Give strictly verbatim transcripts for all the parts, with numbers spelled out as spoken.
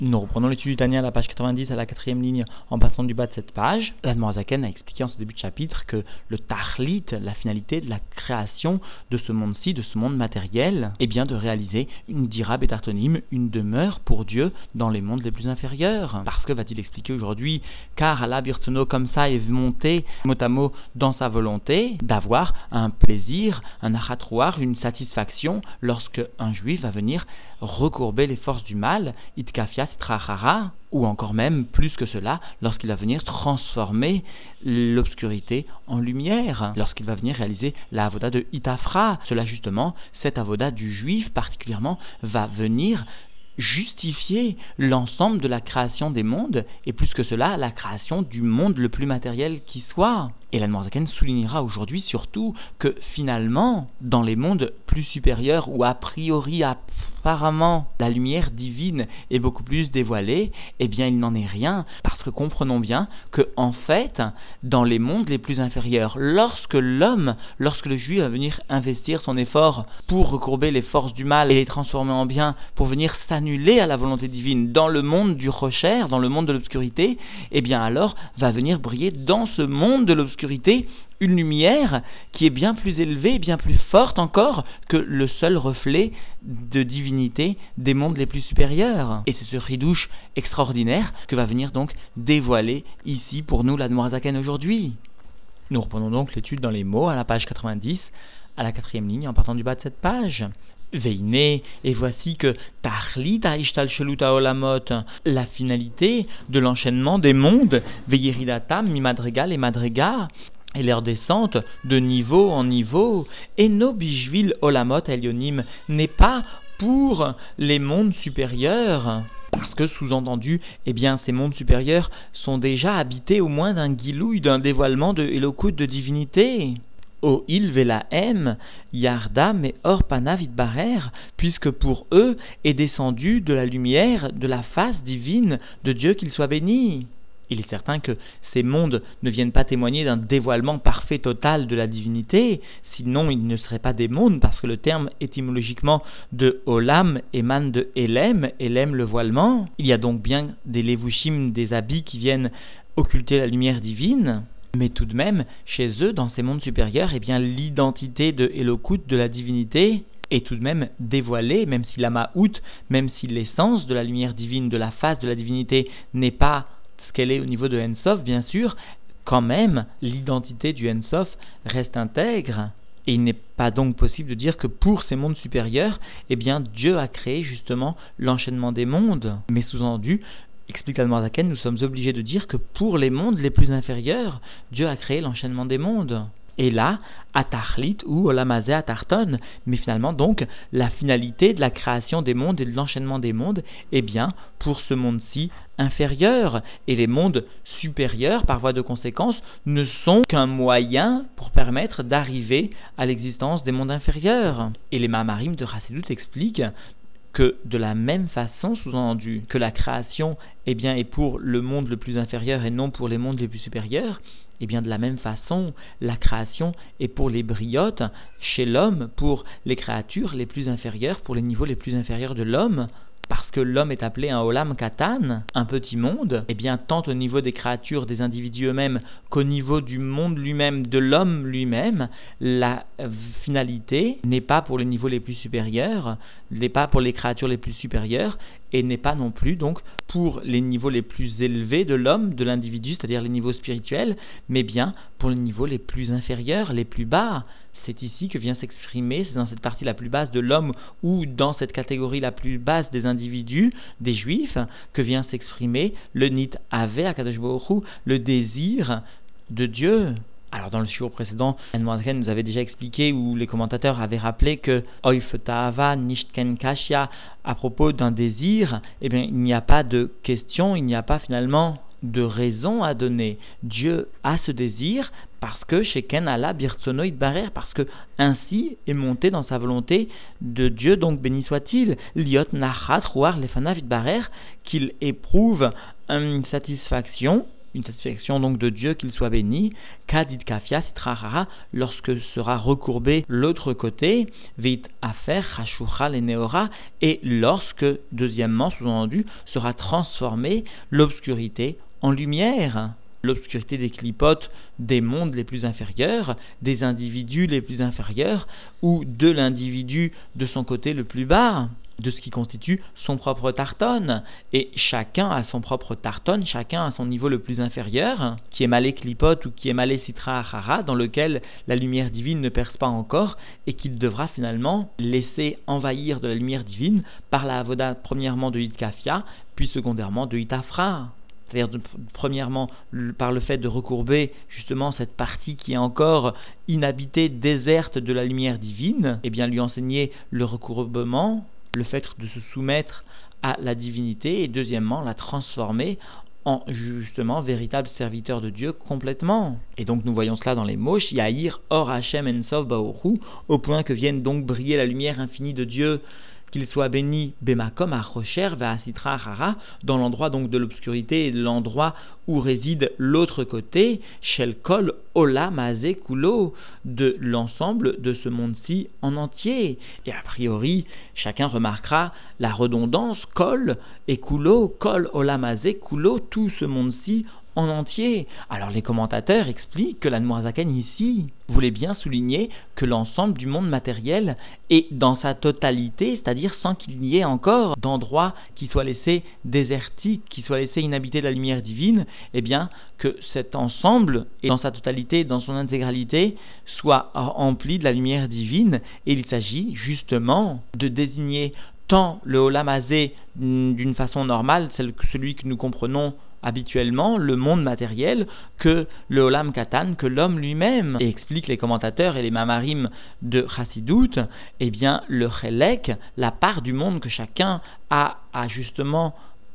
Nous reprenons l'étude du Tanya à la page quatre-vingt-dix à la quatrième ligne en passant du bas de cette page. L'Admor Zaken a expliqué en ce début de chapitre que le Tachlit, la finalité de la création de ce monde-ci, de ce monde matériel, est bien de réaliser une dira betartonim, une demeure pour Dieu dans les mondes les plus inférieurs. Parce que, va-t-il expliquer aujourd'hui, car Allah Birtsono comme ça est monté mot à mot dans sa volonté d'avoir un plaisir, un achatrouar, une satisfaction lorsque un juif va venir recourber les forces du mal, itkafia sitrachara, ou encore même plus que cela, lorsqu'il va venir transformer l'obscurité en lumière, lorsqu'il va venir réaliser la avoda de Itafra. Cela justement, cette avoda du juif particulièrement, va venir justifier l'ensemble de la création des mondes, et plus que cela, la création du monde le plus matériel qui soit. Et l'Admor Zaken soulignera aujourd'hui surtout que finalement, dans les mondes plus supérieurs, où a priori, apparemment, la lumière divine est beaucoup plus dévoilée, eh bien il n'en est rien, parce que comprenons bien que en fait, dans les mondes les plus inférieurs, lorsque l'homme, lorsque le juif va venir investir son effort pour recourber les forces du mal et les transformer en bien, pour venir s'annuler à la volonté divine dans le monde du rocher, dans le monde de l'obscurité, eh bien alors va venir briller dans ce monde de l'obscurité une lumière qui est bien plus élevée, bien plus forte encore que le seul reflet de divinité des mondes les plus supérieurs. Et c'est ce ridouche extraordinaire que va venir donc dévoiler ici pour nous l'Admor Zaken aujourd'hui. Nous reprenons donc l'étude dans les mots à la page quatre-vingt-dix, à la quatrième ligne en partant du bas de cette page. Veine, et voici que Tachlita Ishtalsheluta Olamot, la finalité de l'enchaînement des mondes, Veiridatam, Mimadrega, les Madrega, et leur descente de niveau en niveau, Eno Bishvil Olamot Elionim, n'est pas pour les mondes supérieurs. Parce que, sous-entendu, eh bien, ces mondes supérieurs sont déjà habités au moins d'un guilouille, d'un dévoilement de Elokut, de divinité. O il velahem yardam et orpana vidbarer, puisque pour eux est descendu de la lumière, de la face divine de Dieu, qu'il soit béni. Il est certain que ces mondes ne viennent pas témoigner d'un dévoilement parfait total de la divinité, sinon ils ne seraient pas des mondes, parce que le terme étymologiquement de olam émane de elem, elem le voilement. Il y a donc bien des levushim, des habits qui viennent occulter la lumière divine. Mais tout de même, chez eux, dans ces mondes supérieurs, eh bien, l'identité de Elokut, de la divinité, est tout de même dévoilée, même si la Ma'out, même si l'essence de la lumière divine, de la face de la divinité, n'est pas ce qu'elle est au niveau de Ensof, bien sûr, quand même, l'identité du Ensof reste intègre. Et il n'est pas donc possible de dire que pour ces mondes supérieurs, eh bien, Dieu a créé justement l'enchaînement des mondes. Mais sous-entendu, explique l'Admor Zaken, nous sommes obligés de dire que pour les mondes les plus inférieurs, Dieu a créé l'enchaînement des mondes. Et là, Atachlit ou Olamazé Atarton, mais finalement donc la finalité de la création des mondes et de l'enchaînement des mondes, eh bien pour ce monde-ci inférieur. Et les mondes supérieurs, par voie de conséquence, ne sont qu'un moyen pour permettre d'arriver à l'existence des mondes inférieurs. Et les Mahamarim de Chassidut expliquent que de la même façon, sous-entendu, que la création eh bien, est pour le monde le plus inférieur et non pour les mondes les plus supérieurs, et eh bien de la même façon, la création est pour les briotes chez l'homme, pour les créatures les plus inférieures, pour les niveaux les plus inférieurs de l'homme, parce que l'homme est appelé un olam katan, un petit monde, et bien tant au niveau des créatures, des individus eux-mêmes, qu'au niveau du monde lui-même, de l'homme lui-même, la finalité n'est pas pour les niveaux les plus supérieurs, n'est pas pour les créatures les plus supérieures, et n'est pas non plus donc pour les niveaux les plus élevés de l'homme, de l'individu, c'est-à-dire les niveaux spirituels, mais bien pour les niveaux les plus inférieurs, les plus bas. C'est ici que vient s'exprimer, c'est dans cette partie la plus basse de l'homme ou dans cette catégorie la plus basse des individus, des juifs, que vient s'exprimer le nit ave akadosh baruch hu, le désir de Dieu. Alors dans le shiur précédent, l'Admor Zaken nous avait déjà expliqué, où les commentateurs avaient rappelé que oif ta'ava nishtken kashya, à propos d'un désir, eh bien il n'y a pas de question, il n'y a pas finalement de raison à donner. Dieu a ce désir parce que Sheken Allah Birtsono Itbarer, parce que ainsi est monté dans sa volonté de Dieu, donc béni soit-il, Liot Nachat Ruar Lefanav Itbarer, qu'il éprouve une satisfaction une satisfaction donc de Dieu, qu'il soit béni, kadid kafia sitrahara, lorsque sera recourbé l'autre côté, veit afer chashucha leneora, et lorsque, deuxièmement, sous-entendu, sera transformée l'obscurité en lumière. L'obscurité des clipotes des mondes les plus inférieurs, des individus les plus inférieurs, ou de l'individu de son côté le plus bas, de ce qui constitue son propre tarton. Et chacun a son propre tarton, chacun a son niveau le plus inférieur, qui est malé clipote ou qui est malé sitra achara, dans lequel la lumière divine ne perce pas encore, et qu'il devra finalement laisser envahir de la lumière divine par la avoda premièrement de Hitkafia, puis secondairement de Hitafra. C'est-à-dire, de, premièrement, le, par le fait de recourber justement cette partie qui est encore inhabitée, déserte de la lumière divine, et bien lui enseigner le recourbement, le fait de se soumettre à la divinité, et deuxièmement, la transformer en justement véritable serviteur de Dieu complètement. Et donc nous voyons cela dans les mots, Yair Or Hashem Ensof Baoru, au point que vienne donc briller la lumière infinie de Dieu, qu'il soit béni Bemakom Achocher Ve'asitra Hara, dans l'endroit donc de l'obscurité et de l'endroit où réside l'autre côté, Shel Kol Olam Hazeh Kulo, de l'ensemble de ce monde-ci en entier. Et a priori, chacun remarquera la redondance, Kol et Kulo, Kol Olam Hazeh Kulo, tout ce monde-ci en entier. Alors les commentateurs expliquent que l'Admorazaken ici voulait bien souligner que l'ensemble du monde matériel est dans sa totalité, c'est-à-dire sans qu'il n'y ait encore d'endroit qui soit laissé désertique, qui soit laissé inhabité de la lumière divine, eh bien que cet ensemble, et dans sa totalité, dans son intégralité, soit empli de la lumière divine. Et il s'agit justement de désigner tant le Olam Hazeh d'une façon normale, celui que nous comprenons habituellement, le monde matériel, que le Olam Katan, que l'homme lui-même. Et expliquent les commentateurs et les mamarim de Chassidut, eh bien le Chelek, la part du monde que chacun a à justement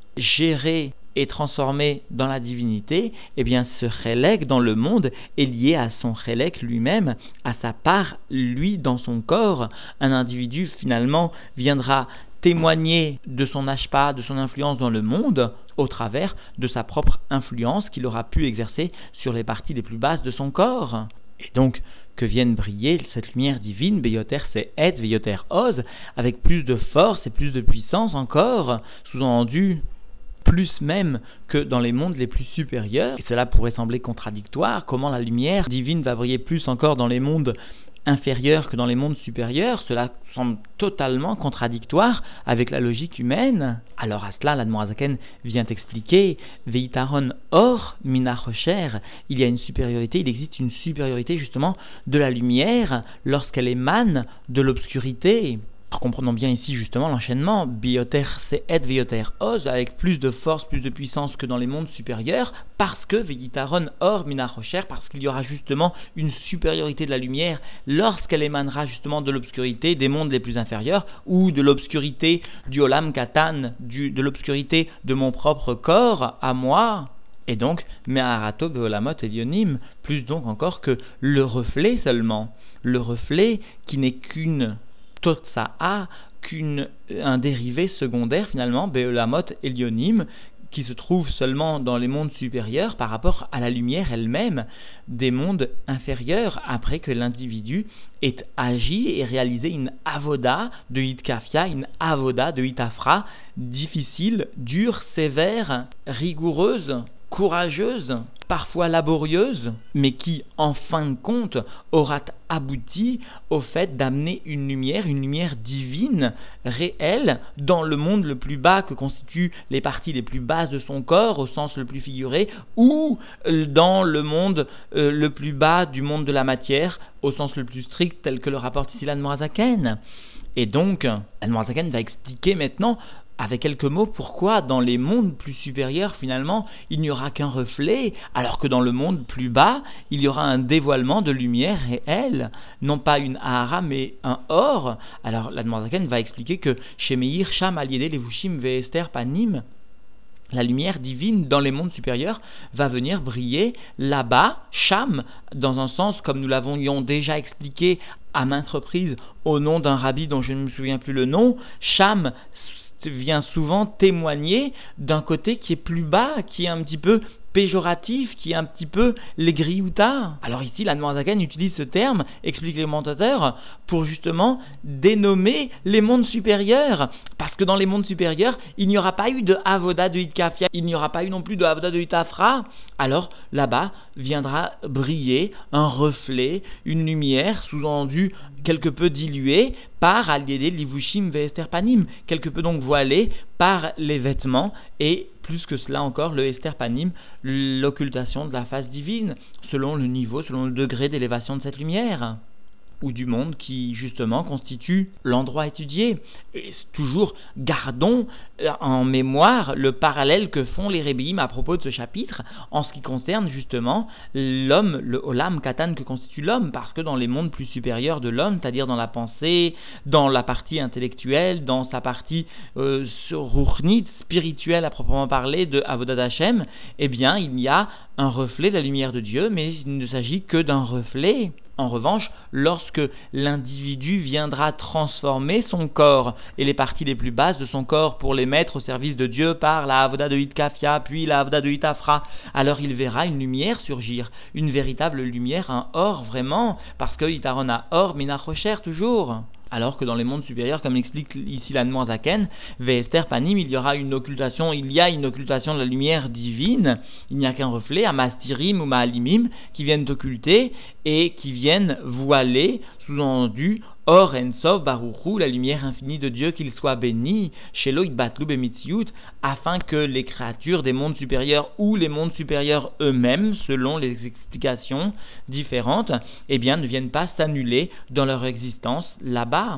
gérer et transformer dans la divinité, eh bien ce Chelek dans le monde est lié à son Chelek lui-même, à sa part, lui, dans son corps. Un individu finalement viendra témoigner de son ashpa, de son influence dans le monde, au travers de sa propre influence qu'il aura pu exercer sur les parties les plus basses de son corps. Et donc, que vienne briller cette lumière divine, Beyoter Se'et, Beyoter Oz, avec plus de force et plus de puissance encore, sous-entendu, plus même que dans les mondes les plus supérieurs. Et cela pourrait sembler contradictoire, comment la lumière divine va briller plus encore dans les mondes inférieurs que dans les mondes supérieurs. Cela semble totalement contradictoire avec la logique humaine. Alors à cela, l'Admorazaken vient expliquer Veitaron Or Minachocher, il y a une supériorité, il existe une supériorité justement de la lumière lorsqu'elle émane de l'obscurité. Alors comprenons bien ici justement l'enchaînement Bioter Se'et Bioter Oz, avec plus de force, plus de puissance que dans les mondes supérieurs, parce que Veitaron Or Minachocher, parce qu'il y aura justement une supériorité de la lumière lorsqu'elle émanera justement de l'obscurité des mondes les plus inférieurs, ou de l'obscurité du Olam Katan, du, de l'obscurité de mon propre corps à moi. Et donc, Me'arato Beolamot Elionim, plus donc encore que le reflet seulement, le reflet qui n'est qu'une Totsa'a, qu'un dérivé secondaire finalement, Beolamot Elionim, qui se trouve seulement dans les mondes supérieurs par rapport à la lumière elle-même des mondes inférieurs, après que l'individu ait agi et réalisé une avoda de hitkafia, une avoda de hitafra, difficile, dure, sévère, rigoureuse, courageuse, parfois laborieuse, mais qui, en fin de compte, aura abouti au fait d'amener une lumière, une lumière divine, réelle, dans le monde le plus bas que constituent les parties les plus basses de son corps, au sens le plus figuré, ou dans le monde euh, le plus bas du monde de la matière, au sens le plus strict, tel que le rapporte ici l'Admorazaken. Et donc, l'Admorazaken va expliquer maintenant avec quelques mots pourquoi dans les mondes plus supérieurs finalement il n'y aura qu'un reflet, alors que dans le monde plus bas il y aura un dévoilement de lumière réelle, non pas une ahara mais un or. Alors l'Admorazaken va expliquer que chez Meir Sham Aliede Levushim Veester Panim, la lumière divine dans les mondes supérieurs va venir briller là-bas, Sham, dans un sens comme nous l'avons déjà expliqué à maintes reprises au nom d'un rabbi dont je ne me souviens plus le nom. Sham vient souvent témoigner d'un côté qui est plus bas, qui est un petit peu péjoratif qui est un petit peu les grioutah. Alors ici, l'Admorazaken utilise ce terme, explique les commentateurs, pour justement dénommer les mondes supérieurs. Parce que dans les mondes supérieurs, il n'y aura pas eu de Avoda de Hitkafia, il n'y aura pas eu non plus de Avoda de Hitafra. Alors là-bas viendra briller un reflet, une lumière, sous-entendu quelque peu diluée par Aliédé Livushim Veesterpanim, quelque peu donc voilée par les vêtements et plus que cela encore le Esterpanim, l'occultation de la face divine, selon le niveau, selon le degré d'élévation de cette lumière, ou du monde qui justement constitue l'endroit étudié. Et toujours gardons en mémoire le parallèle que font les Rébéim à propos de ce chapitre en ce qui concerne justement l'homme, le Olam Katan que constitue l'homme, parce que dans les mondes plus supérieurs de l'homme, c'est-à-dire dans la pensée, dans la partie intellectuelle, dans sa partie euh, ruchnite, spirituelle à proprement parler de Avodat Hashem, eh bien il y a un reflet de la lumière de Dieu, mais il ne s'agit que d'un reflet. En revanche, lorsque l'individu viendra transformer son corps et les parties les plus basses de son corps pour les mettre au service de Dieu par la Avoda de Hitkafia, puis la Avoda de Hitafra, alors il verra une lumière surgir, une véritable lumière, un or vraiment, parce que Itaron a or, minachocher toujours. Alors que dans les mondes supérieurs, comme l'explique ici l'Admorazaken, Veester Panim, il y aura une occultation, il y a une occultation de la lumière divine, il n'y a qu'un reflet, Amastirim ou Maalimim, qui viennent occulter et qui viennent voiler, sous-entendu, Or Ensof Baruchu, la lumière infinie de Dieu, qu'il soit béni, Shelo Itbatlu Bemitziut, afin que les créatures des mondes supérieurs ou les mondes supérieurs eux-mêmes, selon les explications différentes, eh bien, ne viennent pas s'annuler dans leur existence là-bas.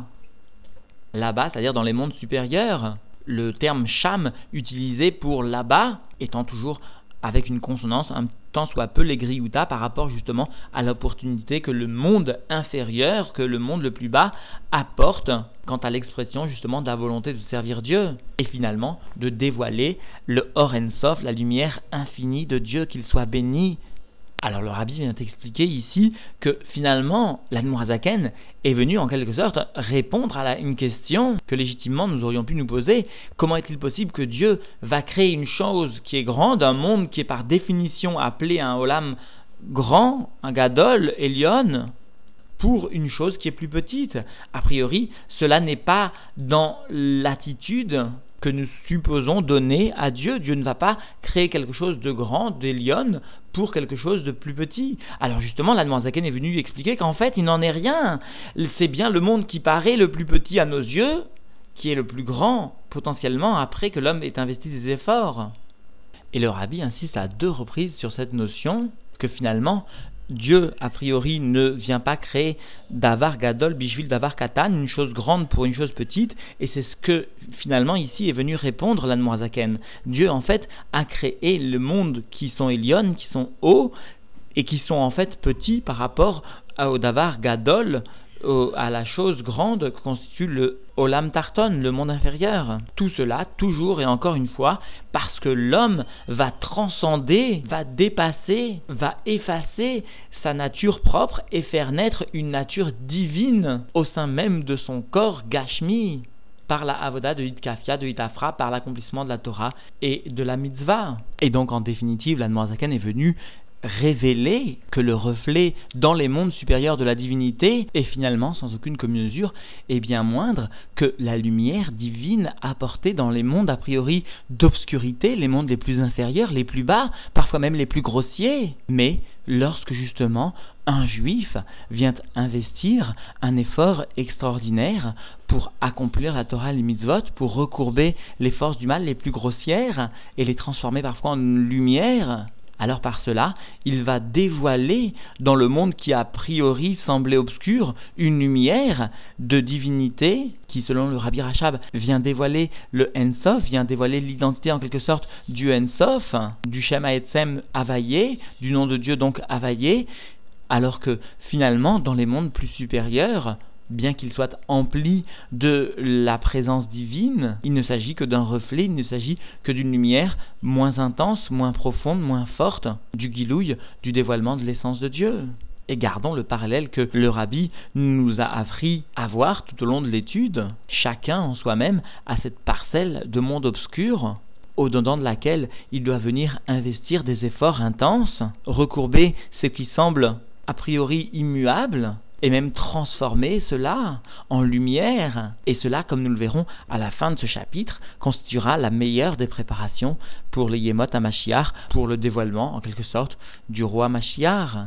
Là-bas, c'est-à-dire dans les mondes supérieurs. Le terme Sham utilisé pour là-bas étant toujours avec une consonance un tant soit peu les grioutah par rapport justement à l'opportunité que le monde inférieur, que le monde le plus bas apporte quant à l'expression justement de la volonté de servir Dieu et finalement de dévoiler le Or Ensof, la lumière infinie de Dieu, qu'il soit béni. Alors le Rabbi vient expliquer ici que finalement l'Admorazaken est venu en quelque sorte répondre à la, une question que légitimement nous aurions pu nous poser. Comment est-il possible que Dieu va créer une chose qui est grande, un monde qui est par définition appelé un Olam grand, un Gadol, Elion, pour une chose qui est plus petite? A priori, cela n'est pas dans l'attitude que nous supposons donner à Dieu. Dieu ne va pas créer quelque chose de grand, d'Elion, pour quelque chose de plus petit. Alors justement, l'Admorazaken est venu expliquer qu'en fait, il n'en est rien. C'est bien le monde qui paraît le plus petit à nos yeux, qui est le plus grand, potentiellement, après que l'homme ait investi des efforts. Et le Rabbi insiste à deux reprises sur cette notion que finalement, Dieu, a priori, ne vient pas créer Davar Gadol Bishvil Davar Katan, une chose grande pour une chose petite, et c'est ce que, finalement, ici est venu répondre l'Admorazaken. Dieu, en fait, a créé le monde qui sont Elion, qui sont hauts, et qui sont, en fait, petits par rapport au Davar Gadol, au, à la chose grande que constitue le Olam Tarton, le monde inférieur. Tout cela, toujours et encore une fois, parce que l'homme va transcender, va dépasser, va effacer sa nature propre et faire naître une nature divine au sein même de son corps Gashmi, par la Avoda de Hitkafia, de Hitafra, par l'accomplissement de la Torah et de la Mitzvah. Et donc, en définitive, l'Admorazaken est venu révéler que le reflet dans les mondes supérieurs de la divinité est finalement, sans aucune commune mesure, est bien moindre que la lumière divine apportée dans les mondes a priori d'obscurité, les mondes les plus inférieurs, les plus bas, parfois même les plus grossiers. Mais lorsque justement un juif vient investir un effort extraordinaire pour accomplir la Torah et les mitzvot, pour recourber les forces du mal les plus grossières et les transformer parfois en lumière, alors par cela, il va dévoiler dans le monde qui a priori semblait obscur une lumière de divinité qui, selon le Rabbi Rachab, vient dévoiler le Ensof, vient dévoiler l'identité en quelque sorte du Ensof, du Shem Haetzem Havayé, du nom de Dieu donc Havayé, alors que finalement, dans les mondes plus supérieurs, bien qu'il soit empli de la présence divine, il ne s'agit que d'un reflet, il ne s'agit que d'une lumière moins intense, moins profonde, moins forte, du guilouille, du dévoilement de l'essence de Dieu. Et gardons le parallèle que le Rabbi nous a appris à voir tout au long de l'étude. Chacun en soi-même a cette parcelle de monde obscur au-dedans de laquelle il doit venir investir des efforts intenses, recourber ce qui semble a priori immuable, et même transformer cela en lumière. Et cela, comme nous le verrons à la fin de ce chapitre, constituera la meilleure des préparations pour les Yemot à Mashiach, pour le dévoilement, en quelque sorte, du roi Mashiach.